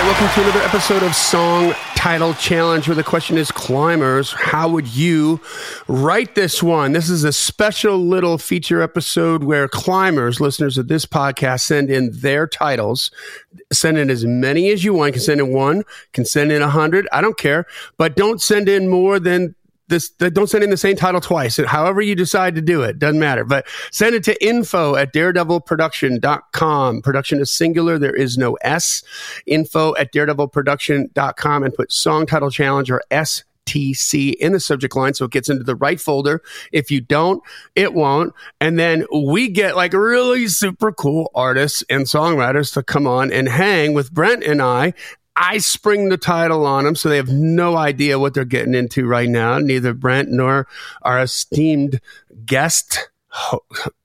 welcome to another episode of Song Title Challenge, where the question is, climbers, how would you write this one? This is a special little feature episode where climbers, listeners of this podcast, send in their titles. Send in as many as you want. You can send in one, can send in 100. I don't care, but don't send in more than this. Don't send in the same title twice. However you decide to do it, doesn't matter. But send it to info@daredevilproduction.com. Production is singular. There is no S. info@daredevilproduction.com, and put Song Title Challenge or STC in the subject line so it gets into the right folder. If you don't, it won't. And then we get like really super cool artists and songwriters to come on and hang with Brent and I spring the title on them, so they have no idea what they're getting into right now. Neither Brent nor our esteemed guests, our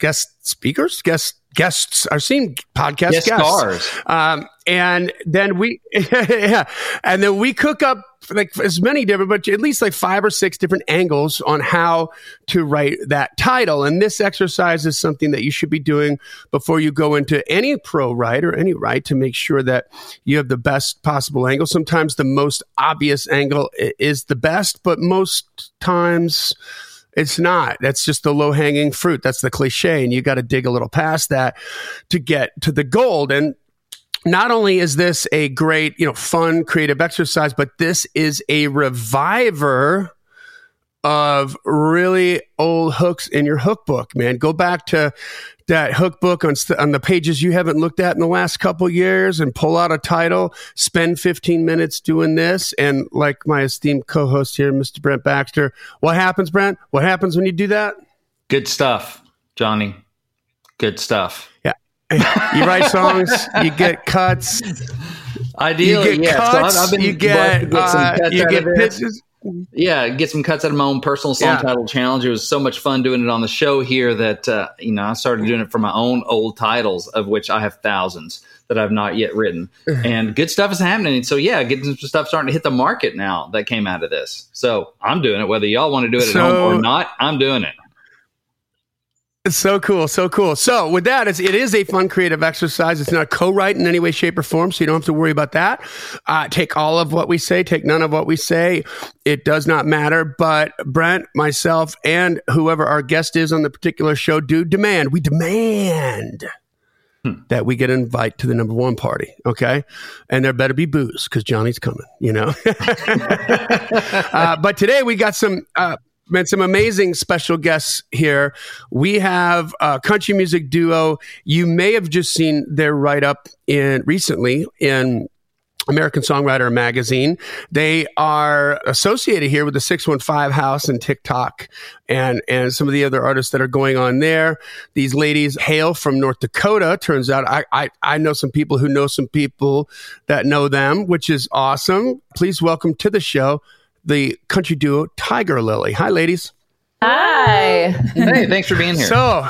esteemed podcast guests. Stars. And then we, yeah, and then we cook up like as many different, but at least like 5 or 6 different angles on how to write that title. And this exercise is something that you should be doing before you go into any pro write or any write, to make sure that you have the best possible angle. Sometimes the most obvious angle is the best, but most times it's not. That's just the low-hanging fruit. That's the cliche. And you got to dig a little past that to get to the gold. And not only is this a great, fun, creative exercise, but this is a reviver of really old hooks in your hook book, man. Go back to that hook book on the pages you haven't looked at in the last couple years and pull out a title, spend 15 minutes doing this. And like my esteemed co-host here, Mr. Brent Baxter, what happens, Brent? What happens when you do that? Good stuff, Johnny. Good stuff. Yeah. You write songs, you get cuts. Ideally, you get cuts, so I've been you get pitches. Yeah, get some cuts out of my own personal song title challenge. It was so much fun doing it on the show here that I started doing it for my own old titles, of which I have thousands that I've not yet written. And good stuff is happening. So getting some stuff starting to hit the market now that came out of this. So I'm doing it. Whether y'all want to do it at home or not, I'm doing it. It's so cool. So cool. So with that, it is a fun, creative exercise. It's not co-write in any way, shape, or form, so you don't have to worry about that. Take all of what we say, take none of what we say. It does not matter. But Brent, myself, and whoever our guest is on the particular show we demand that we get an invite to the number one party, okay? And there better be booze, because Johnny's coming, But today we got some amazing special guests here. We have a country music duo. You may have just seen their write-up recently in American Songwriter magazine. They are associated here with the 615 House and TikTok and some of the other artists that are going on there. These ladies hail from North Dakota. Turns out I know some people who know some people that know them, which is awesome. Please welcome to the show the country duo Tiger Lily. Hi, ladies. Hi. Hey, thanks for being here. So,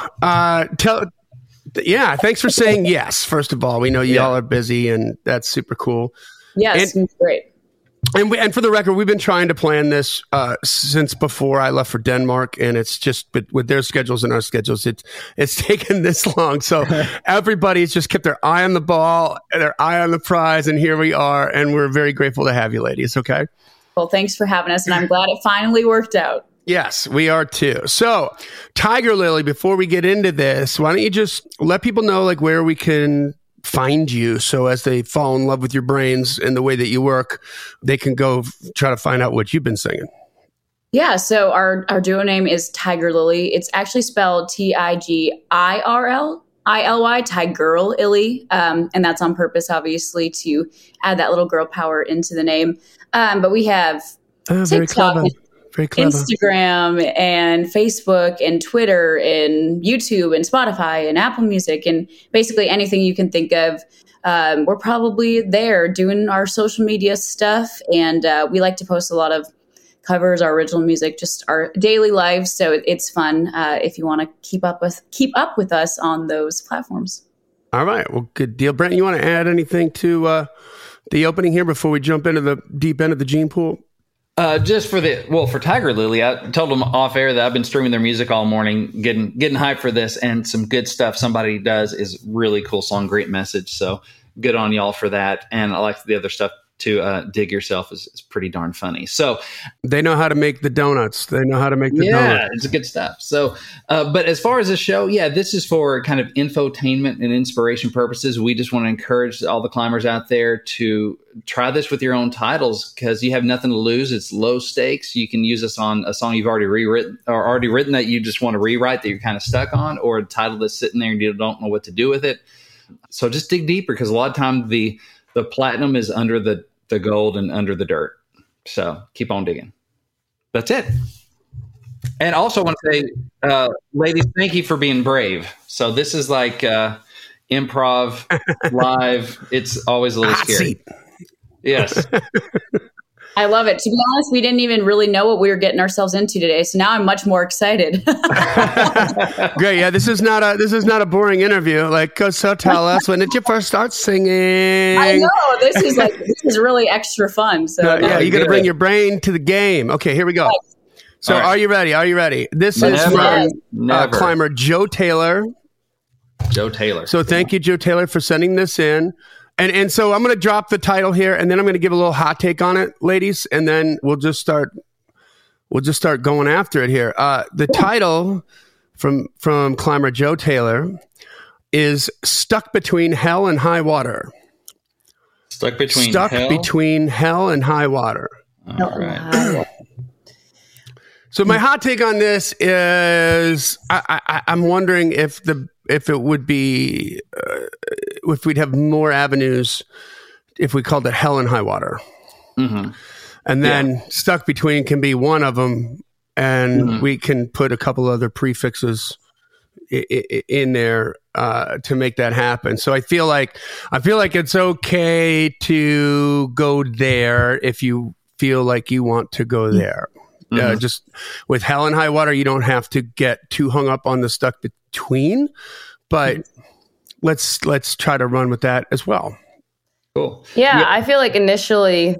thanks for saying yes. First of all, we know y'all are busy, and that's super cool. Yes, it's great. And for the record, we've been trying to plan this since before I left for Denmark, and it's just with their schedules and our schedules, it's taken this long. So everybody's just kept their eye on the ball, their eye on the prize, and here we are, and we're very grateful to have you, ladies. Okay. Well, thanks for having us, and I'm glad it finally worked out. Yes, we are too. So, Tiger Lily, before we get into this, why don't you just let people know like where we can find you, so as they fall in love with your brains and the way that you work, they can go try to find out what you've been singing. Yeah, so our duo name is Tiger Lily. It's actually spelled TIGIRLILY, Tiger Lily, and that's on purpose, obviously, to add that little girl power into the name. But we have TikTok, Instagram, and Facebook, and Twitter, and YouTube, and Spotify, and Apple Music, and basically anything you can think of. We're probably there doing our social media stuff, and we like to post a lot of covers, our original music, just our daily lives. So it's fun if you want to keep up with us on those platforms. All right, well, good deal, Brent. You want to add anything to the opening here before we jump into the deep end of the gene pool? Just for Tiger Lily, I told them off air that I've been streaming their music all morning, getting hyped for this, and some good stuff somebody does is really cool song, great message. So good on y'all for that. And I like the other stuff to Dig Yourself is pretty darn funny. So they know how to make the donuts. They know how to make the donuts. Yeah, it's good stuff. So, but as far as the show, this is for kind of infotainment and inspiration purposes. We just want to encourage all the climbers out there to try this with your own titles because you have nothing to lose. It's low stakes. You can use this on a song you've already rewritten or already written that you just want to rewrite that you're kind of stuck on, or a title that's sitting there and you don't know what to do with it. So just dig deeper because a lot of times the platinum is under the gold and under the dirt. So keep on digging. That's it. And also I want to say, ladies, thank you for being brave. So this is like improv live. It's always a little scary. Yes. I love it. To be honest, we didn't even really know what we were getting ourselves into today. So now I'm much more excited. Great. Yeah. This is not a boring interview. Like, so tell us, when did you first start singing? I know. This is really extra fun. So you got to bring your brain to the game. Okay, here we go. So right. Are you ready? This is from climber Joe Taylor. So thank you, Joe Taylor, for sending this in. And so I'm going to drop the title here, and then I'm going to give a little hot take on it, ladies, and then we'll just start going after it here. The title from climber Joe Taylor is "Stuck Between Hell and High Water." Stuck between hell and high water. All right. So my hot take on this is I'm wondering if it would be if we'd have more avenues if we called it hell and high water. Mm-hmm. And then stuck between can be one of them, and we can put a couple other prefixes in there to make that happen. So I feel like it's okay to go there if you feel like you want to go there. Just with hell and high water, you don't have to get too hung up on the stuck between, but let's try to run with that as well. Cool. Yeah. I feel like initially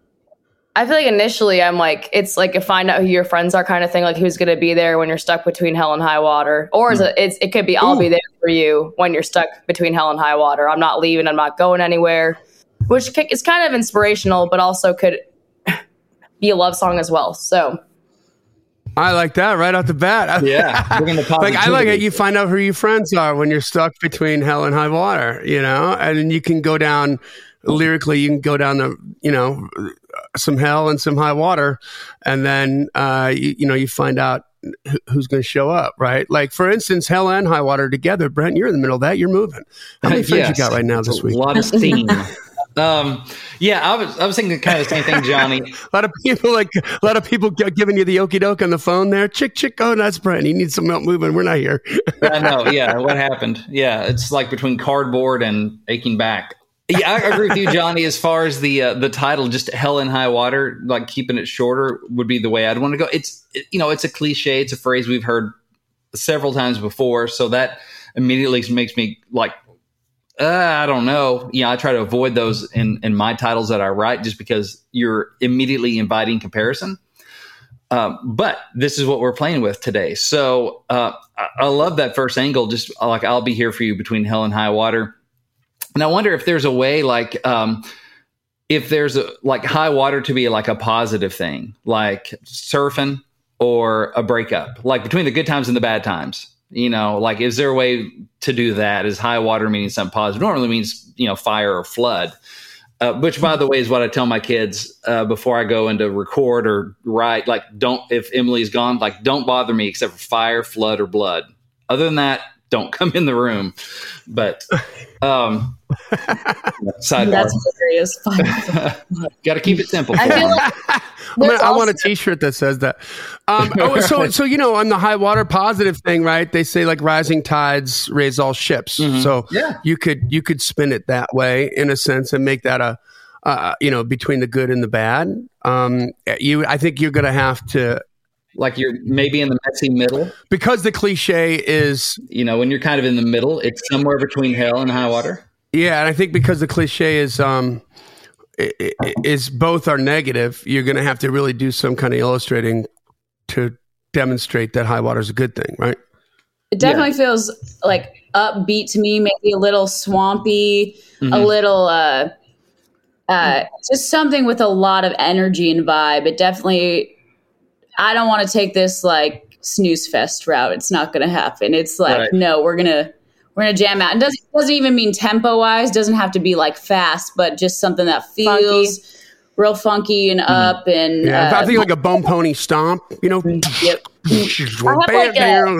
I'm like, it's like a find out who your friends are kind of thing, like who's going to be there when you're stuck between hell and high water. Or it could be I'll be there for you when you're stuck between hell and high water. I'm not leaving. I'm not going anywhere, which is kind of inspirational, but also could be a love song as well. So I like that right off the bat. Yeah. I like it. You find out who your friends are when you're stuck between hell and high water, and then you can go down lyrically, you can go down the, some hell and some high water. And then, you find out who's going to show up, right? Like, for instance, hell and high water together. Brent, you're in the middle of that. You're moving. How many friends you got right now this week? A lot of steam. I was thinking kind of the same thing, Johnny. a lot of people giving you the okie doke on the phone there. Chick. Oh, that's Brent. He needs some help moving. We're not here. I know. Yeah. What happened? Yeah. It's like between cardboard and aching back. Yeah, I agree with you, Johnny. As far as the title, just hell and high water, like keeping it shorter would be the way I'd want to go. It's a cliche. It's a phrase we've heard several times before. So that immediately makes me like, I don't know. I try to avoid those in my titles that I write just because you're immediately inviting comparison. But this is what we're playing with today. So I love that first angle, just like I'll be here for you between hell and high water. And I wonder if there's a way like if there's like high water to be like a positive thing, like surfing or a breakup, like between the good times and the bad times. Like, is there a way to do that? Is high water meaning something positive? Normally means, fire or flood, which, by the way, is what I tell my kids before I go into record or write. Like, if Emily's gone, like, don't bother me except for fire, flood, or blood. Other than that, don't come in the room. But sidebar. That's hilarious. Got to keep it simple. I feel like I want a T-shirt that says that. So on the high water positive thing, right? They say like rising tides raise all ships. Mm-hmm. So you could spin it that way in a sense and make that between the good and the bad. I think you're going to have to. Like you're maybe in the messy middle. Because the cliche is... when you're kind of in the middle, it's somewhere between hell and high water. Yeah, and I think because the cliche is both are negative, you're going to have to really do some kind of illustrating to demonstrate that high water is a good thing, right? It definitely feels like upbeat to me, maybe a little swampy, a little just something with a lot of energy and vibe. It definitely, I don't want to take this like snooze fest route. It's not going to happen. It's like, no, we're gonna jam out. And doesn't even mean tempo wise. Doesn't have to be like fast, but just something that feels real funky and up. And I think like a Bone Pony stomp, you know. Yep. I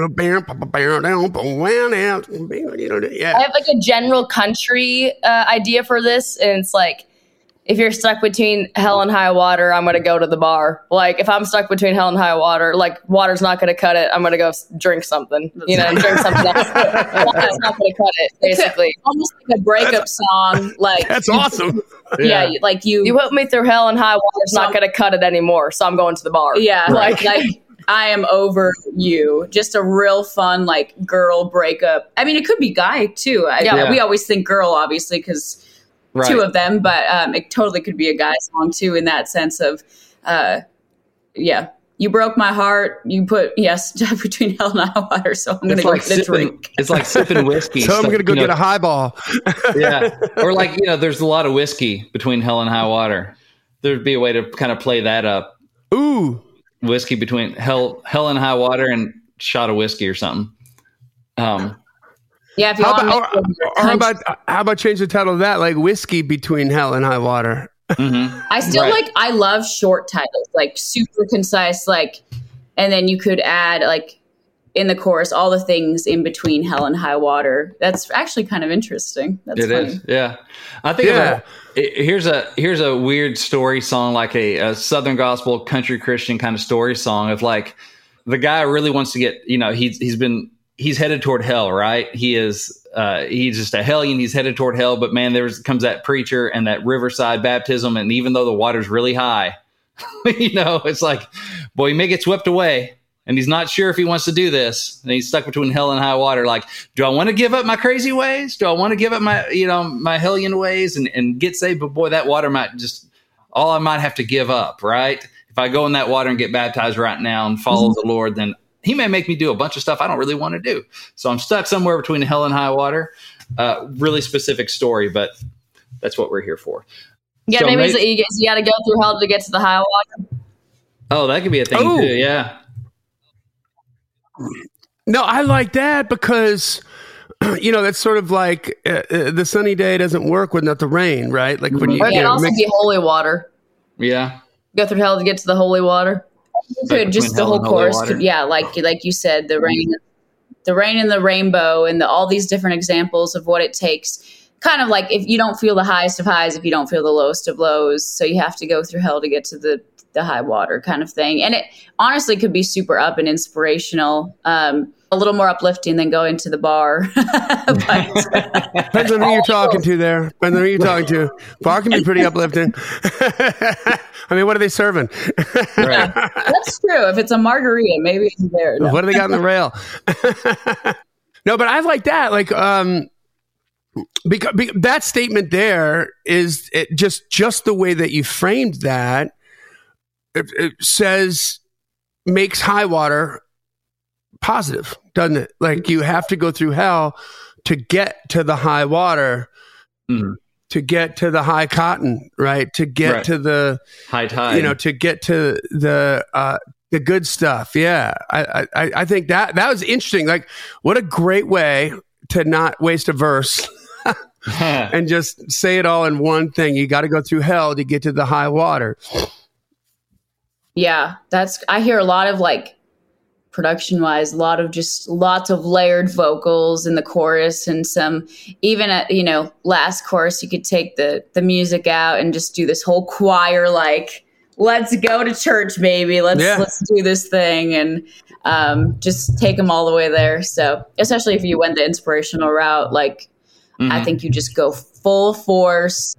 have like a general country idea for this, and it's like, if you're stuck between hell and high water, I'm going to go to the bar. Like, if I'm stuck between hell and high water, like, water's not going to cut it. I'm going to go drink something, you know, drink something else. Water's not going to cut it, basically. Almost like a breakup song. Like, that's awesome. Yeah, like you put me through hell and high water's not going to cut it anymore, so I'm going to the bar. Yeah, like I am over you. Just a real fun, like, girl breakup. I mean, it could be guy, too. We always think girl, obviously, because two of them, but it totally could be a guy song too, in that sense of you broke my heart, you put stuck between hell and high water, so I'm gonna go get a drink. It's like sipping whiskey. So I'm gonna go get a highball. Or like, you know, there's a lot of whiskey between hell and high water. There'd be a way to kind of play that up. Ooh, whiskey between hell and high water, and shot of whiskey or something. Yeah, if you how about change the title of that, like whiskey between hell and high water? I still I love short titles, like super concise, like, and then you could add like in the chorus all the things in between hell and high water. That's actually kind of interesting. That's funny. Is, yeah. I think here's a weird story song, like a Southern gospel country Christian kind of story song of like the guy really wants to get, you know, he's headed toward hell, right? He's just a hellion. He's headed toward hell. But man, comes that preacher and that riverside baptism. And even though the water's really high, you know, it's like, boy, he may get swept away. And he's not sure if he wants to do this. And he's stuck between hell and high water. Like, do I want to give up my crazy ways? Do I want to give up my, you know, my hellion ways and get saved? But boy, that water all I might have to give up, right? If I go in that water and get baptized right now and follow the Lord, then he may make me do a bunch of stuff I don't really want to do. So I'm stuck somewhere between hell and high water. Really specific story, but that's what we're here for. Yeah, so maybe you got to go through hell to get to the high water. Oh, that could be a thing too. Yeah. No, I like that because, you know, that's sort of like the sunny day doesn't work without the rain, right? Like when you it can also be holy water. Yeah. Go through hell to get to the holy water. You could just the whole chorus could, like you said, the rain and the rainbow and all these different examples of what it takes. Kind of like if you don't feel the highest of highs, if you don't feel the lowest of lows, so you have to go through hell to get to the high water kind of thing. And it honestly could be super up and inspirational, a little more uplifting than going to the bar. Depends on who you're talking to there. Depends on who you're talking to. Bar can be pretty uplifting. I mean, what are they serving? Right. That's true. If it's a margarita, maybe it's there. No. What do they got on the rail? No, but I like that. Like, because that statement there is just the way that you framed that. It says makes high water positive, doesn't it? Like you have to go through hell to get to the high water, to get to the high cotton, right? To get to the high tide, you know, to get to the good stuff. Yeah, I think that was interesting. Like, what a great way to not waste a verse and just say it all in one thing. You got to go through hell to get to the high water. Yeah, I hear a lot of like production wise, lots of layered vocals in the chorus, and some even at, you know, last chorus, you could take the music out and just do this whole choir, like, let's go to church, baby. Let's do this thing. And just take them all the way there. So especially if you went the inspirational route, like I think you just go full force.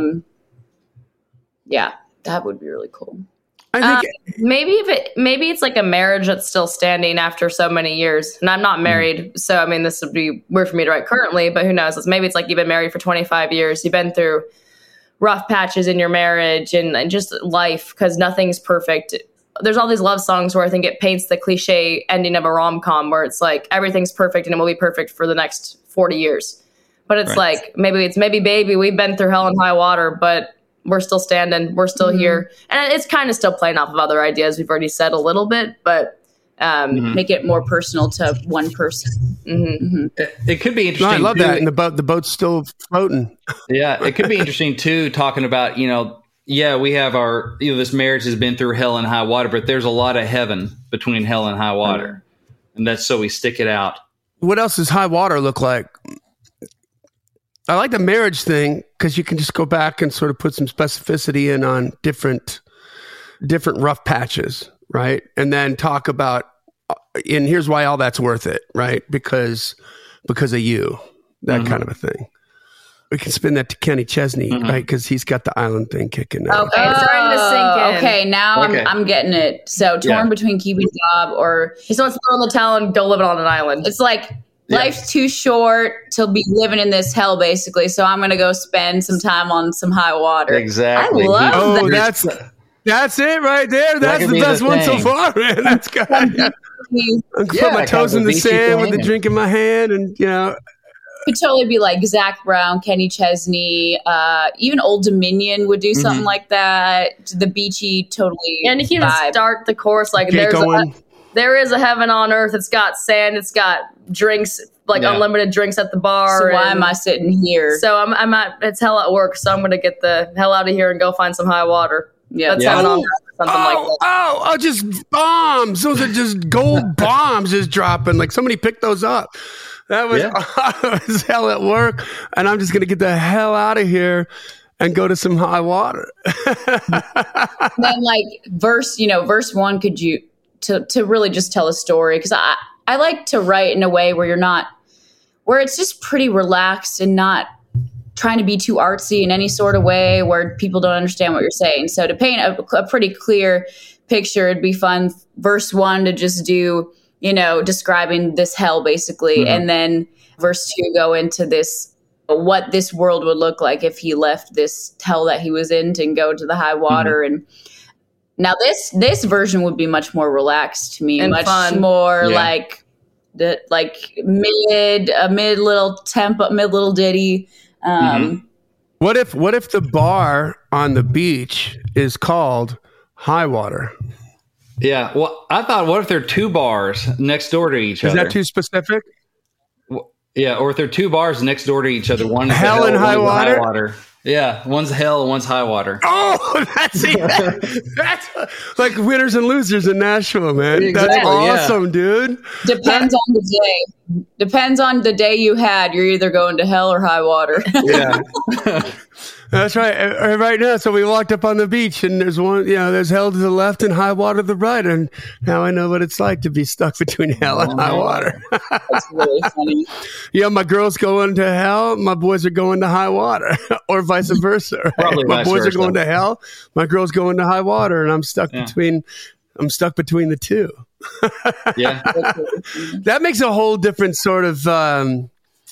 Yeah, that would be really cool. I think maybe it's like a marriage that's still standing after so many years. And I'm not married, so I mean, this would be weird for me to write currently, but who knows? Maybe it's like you've been married for 25 years. You've been through rough patches in your marriage and just life, because nothing's perfect. There's all these love songs where I think it paints the cliche ending of a rom-com where it's like everything's perfect and it will be perfect for the next 40 years. But it's like, maybe baby, we've been through hell and high water, but we're still standing. We're still here. And it's kind of still playing off of other ideas we've already said a little bit, but make it more personal to one person. It could be interesting. No, I love that. And the boat's still floating. Yeah. It could be interesting too, talking about, we have our, this marriage has been through hell and high water, but there's a lot of heaven between hell and high water. And that's so we stick it out. What else does high water look like? I like the marriage thing because you can just go back and sort of put some specificity in on different rough patches, right? And then talk about, and here's why all that's worth it, right? Because of you, that kind of a thing. We can spin that to Kenny Chesney, right? Because he's got the island thing kicking now. Okay, it's starting to sink in. Okay, now I'm getting it. So torn between keeping a job or he still wants to throw in the towel and go live on an island. It's like life's too short to be living in this hell, basically. So I'm going to go spend some time on some high water. Exactly. I love that. That's it right there. That's the best one so far, man. That's good. I'm put my toes in the sand with a drink in my hand, and could totally be like Zach Brown, Kenny Chesney, even Old Dominion would do something like that. The beachy, totally. And you can even start the course like there is a heaven on earth. It's got sand. It's got drinks, unlimited drinks at the bar. So why am I sitting here? So I'm at. It's hell at work. So I'm going to get the hell out of here and go find some high water. Yeah, that's heaven on earth. Something like that. Oh, just bombs. Those are just gold bombs just dropping. Like somebody picked those up. That was hell at work, and I'm just going to get the hell out of here and go to some high water. Then, verse 1, could you to really just tell a story? Because I like to write in a way where it's just pretty relaxed and not trying to be too artsy in any sort of way where people don't understand what you're saying. So to paint a pretty clear picture, it'd be fun. Verse 1 to just do, describing this hell basically. And then verse 2 go into what this world would look like if he left this hell that he was in to go to the high water. And now this version would be much more relaxed to me, and much fun. More like mid little ditty. What if the bar on the beach is called High Water? Yeah. Well, I thought, what if there are two bars next door to each other? Is that too specific? Yeah. Or if there are two bars next door to each other, one hell and high water. Yeah. One's hell and one's high water. Oh, that's like winners and losers in Nashville, man. Exactly, that's awesome, dude. Depends on the day. Depends on the day you had. You're either going to hell or high water. Yeah. That's right. Right now, so we walked up on the beach, and there's there's hell to the left and high water to the right, and now I know what it's like to be stuck between hell and high water. That's really funny. My girls going to hell, my boys are going to high water, or vice versa. Right? Probably my boys are going to hell, my girls going to high water, and I'm stuck between the two. Yeah, that makes a whole different sort of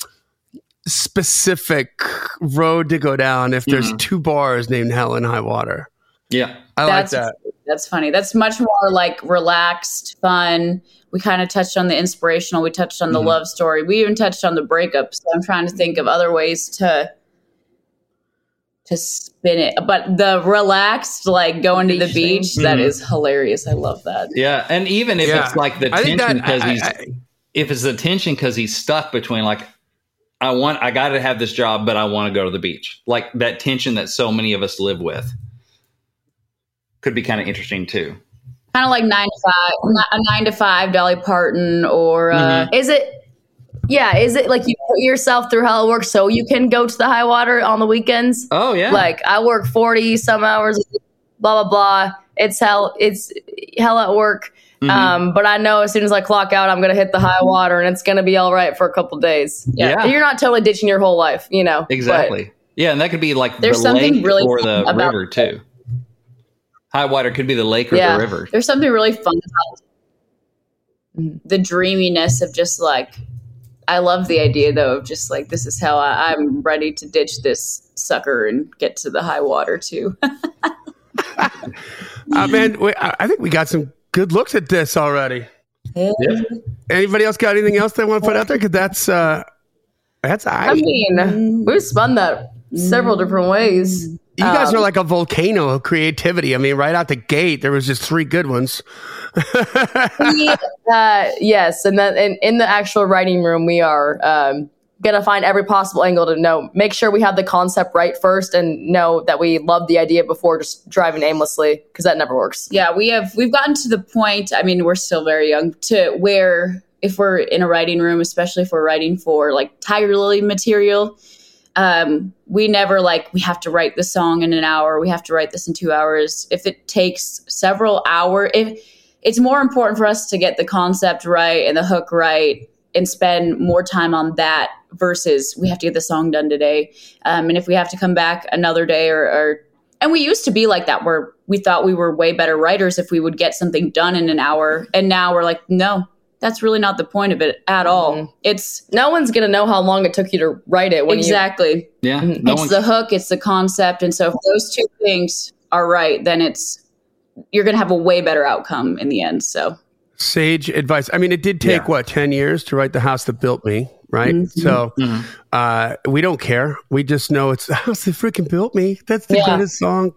specific road to go down if there's two bars named hell and high water. Yeah. I like that. That's funny. That's much more like relaxed, fun. We kind of touched on the inspirational. We touched on the love story. We even touched on the breakup. So I'm trying to think of other ways to spin it. But the relaxed, like going to the beach, that is hilarious. I love that. Yeah. And even if it's like the tension because the tension because he's stuck between I got to have this job, but I want to go to the beach. Like that tension that so many of us live with could be kind of interesting too. Kind of like 9 to 5, Dolly Parton, or is it like you put yourself through hell at work so you can go to the high water on the weekends? Oh yeah. Like I work 40 some hours, blah, blah, blah. It's hell at work. But I know as soon as I clock out, I'm going to hit the high water and it's going to be all right for a couple days. Yeah. You're not totally ditching your whole life, Exactly. Yeah. And that could be like there's the lake really or the river too. High water could be the lake or the river. There's something really fun about the dreaminess of just I love the idea though of just this is how I'm ready to ditch this sucker and get to the high water too. Man, I think we got some good looks at this already. Yeah. Anybody else got anything else they want to put out there? Because that's I mean, we've spun that several different ways. You guys are like a volcano of creativity. I mean, right out the gate, there was just 3 good ones. Yes, and then in the actual writing room, we are gonna find every possible angle to make sure we have the concept right first, and know that we love the idea before just driving aimlessly, because that never works. Yeah, we've gotten to the point. I mean, we're still very young, to where if we're in a writing room, especially if we're writing for like Tiger Lily material. We never we have to write the song in an hour. We have to write this in 2 hours. If it takes several hours, it's more important for us to get the concept right and the hook right and spend more time on that versus we have to get the song done today. And if we have to come back another day and we used to be like that, where we thought we were way better writers if we would get something done in an hour. And now we're like, no. That's really not the point of it at all. It's no one's going to know how long it took you to write it. Exactly. Yeah. It's the hook, it's the concept. And so if those 2 things are right, then you're going to have a way better outcome in the end. So sage advice. I mean, it did take 10 years to write The House That Built Me. Right. Mm-hmm. So we don't care. We just know it's the house that freaking built me. That's the greatest song.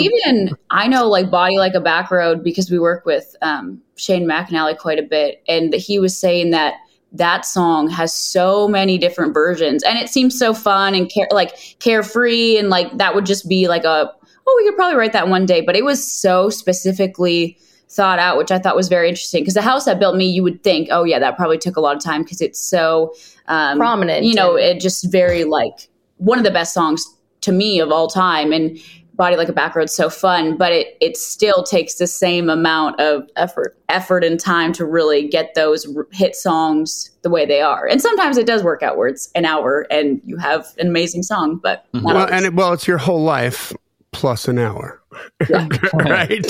I know Body Like a Back Road, because we work with Shane McAnally quite a bit. And he was saying that song has so many different versions, and it seems so fun and carefree. And that would just be we could probably write that one day. But it was so specifically thought out, which I thought was very interesting, because The House That Built Me, you would think, oh yeah, that probably took a lot of time because it's so prominent. It just very one of the best songs to me of all time. And Body Like a Back Road's so fun, but it still takes the same amount of effort and time to really get those hit songs the way they are. And sometimes it does work out where it's an hour and you have an amazing song, but it's your whole life plus an hour. Yeah. Right.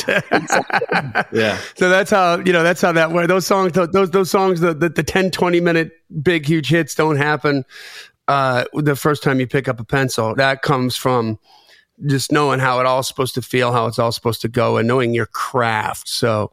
Yeah. So that's how that works. Those songs, the 10, 20 minute big, huge hits don't happen the first time you pick up a pencil. That comes from just knowing how it all supposed to feel, how it's all supposed to go, and knowing your craft. So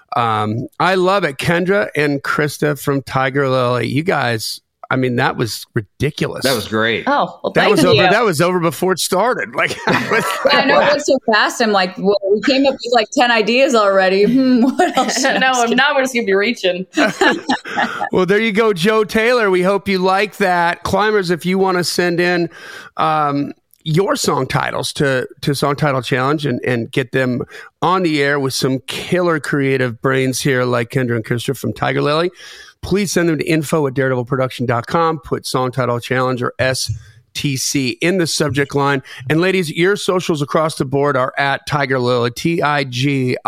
I love it. Kendra and Krista from Tiger Lily, you guys, I mean, that was ridiculous. That was great. Oh, well, that was over before it started. I know it went so fast. I'm like, well, we came up with 10 ideas already. What else? Now we're just gonna be reaching. Well, there you go, Joe Taylor. We hope you like that. Climbers, if you want to send in your song titles to Song Title Challenge and get them on the air with some killer creative brains here like Kendra and Krista from Tiger Lily, please send them to info@daredevilproduction.com. Put Song Title Challenge or STC in the subject line. And ladies, your socials across the board are at Tiger Lily, TIGIRILY.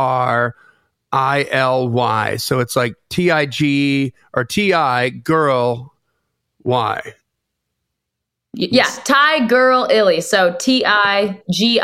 So it's like TIG or TI girl Y. Yeah, Ty Girl Illy. So TIGIRLILY.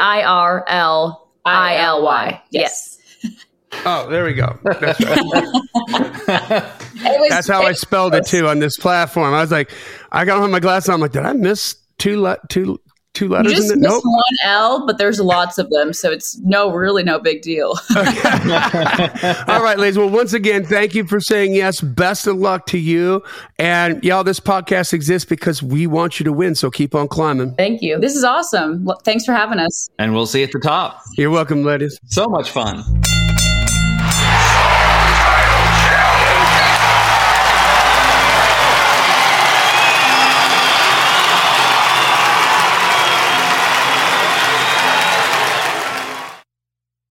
Yes. Oh, there we go. That's right. That's how I spelled it too on this platform. I was like, I got on my glasses. I'm like, did I miss two letters? You just missed one L, but there's lots of them, so it's really no big deal. All right, ladies. Well, once again, thank you for saying yes. Best of luck to you. And y'all, this podcast exists because we want you to win, so keep on climbing. Thank you. This is awesome. Thanks for having us. And we'll see you at the top. You're welcome, ladies. So much fun.